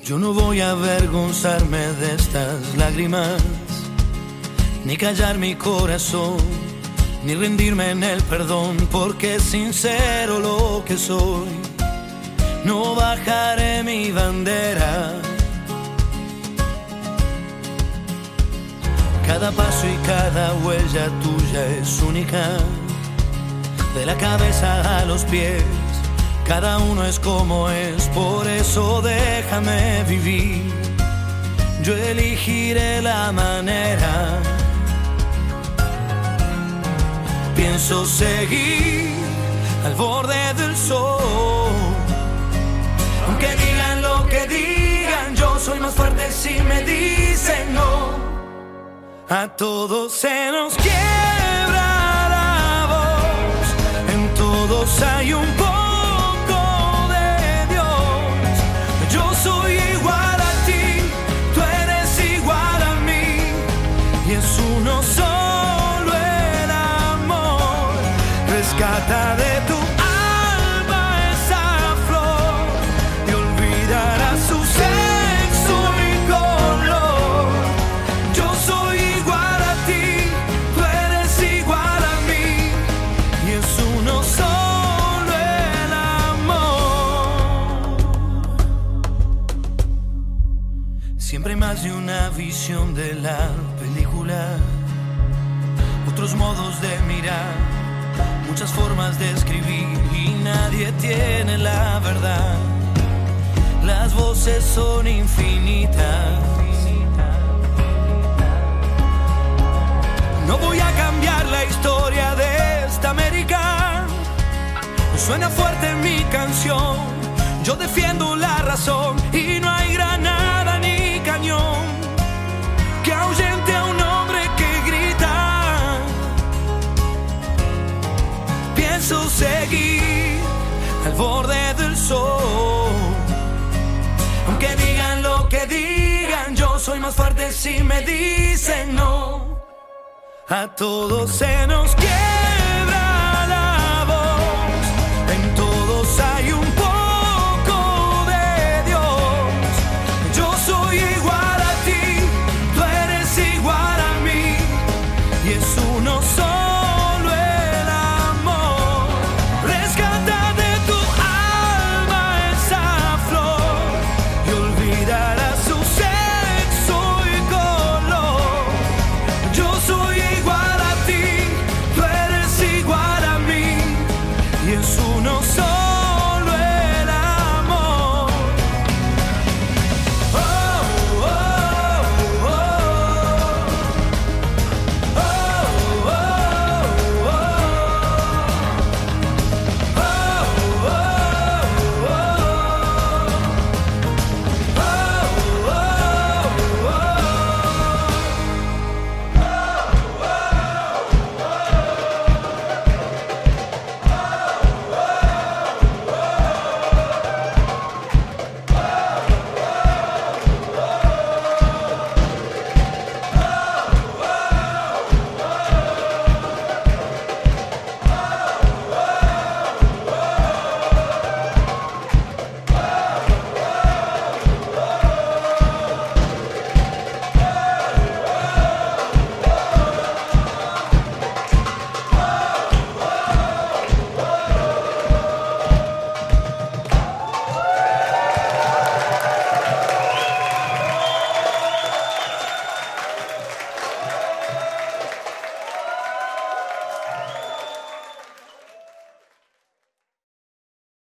Yo no voy a avergonzarme de estas lágrimas, ni callar mi corazón, ni rendirme en el perdón, porque es sincero lo que soy. No bajaré mi bandera. Cada paso y cada huella tuya es única, de la cabeza a los pies. Cada uno es como es, por eso déjame vivir. Yo elegiré la manera. Pienso seguir al borde del sol. Aunque digan lo que digan, yo soy más fuerte si me dicen no. A todos se nos quiebra la voz, en todos hay un poco. Uno solo el amor, rescata de tu alma esa flor y olvidará su sexo y color. Yo soy igual a ti, tú eres igual a mí, y es uno solo el amor. Siempre hay más de una visión de la película, otros modos de mirar, muchas formas de escribir, y nadie tiene la verdad. Las voces son infinitas. No voy a cambiar la historia de esta América. Suena fuerte mi canción, yo defiendo la razón, y no hay granada ni cañón que ahuyente a un hombre que grita. Pienso seguir al borde del sol. Aunque digan lo que digan, yo soy más fuerte si me dicen no. A todos se nos quiere.